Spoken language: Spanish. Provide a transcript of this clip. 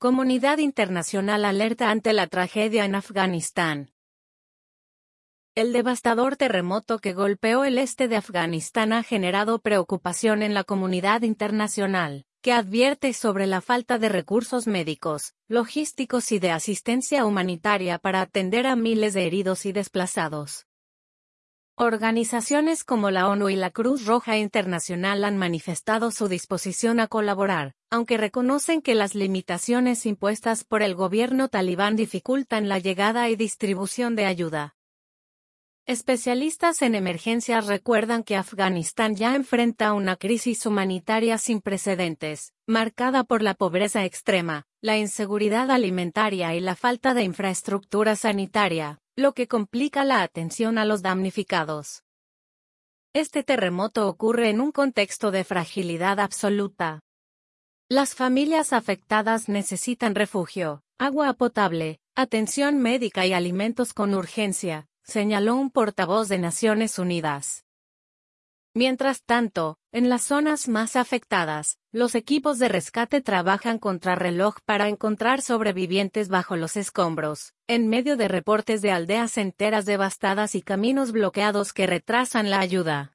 Comunidad internacional alerta ante la tragedia en Afganistán. El devastador terremoto que golpeó el este de Afganistán ha generado preocupación en la comunidad internacional, que advierte sobre la falta de recursos médicos, logísticos y de asistencia humanitaria para atender a miles de heridos y desplazados. Organizaciones como la ONU y la Cruz Roja Internacional han manifestado su disposición a colaborar, aunque reconocen que las limitaciones impuestas por el gobierno talibán dificultan la llegada y distribución de ayuda. Especialistas en emergencias recuerdan que Afganistán ya enfrenta una crisis humanitaria sin precedentes, marcada por la pobreza extrema, la inseguridad alimentaria y la falta de infraestructura sanitaria, lo que complica la atención a los damnificados. Este terremoto ocurre en un contexto de fragilidad absoluta. Las familias afectadas necesitan refugio, agua potable, atención médica y alimentos con urgencia, señaló un portavoz de Naciones Unidas. Mientras tanto, en las zonas más afectadas, los equipos de rescate trabajan contrarreloj para encontrar sobrevivientes bajo los escombros, en medio de reportes de aldeas enteras devastadas y caminos bloqueados que retrasan la ayuda.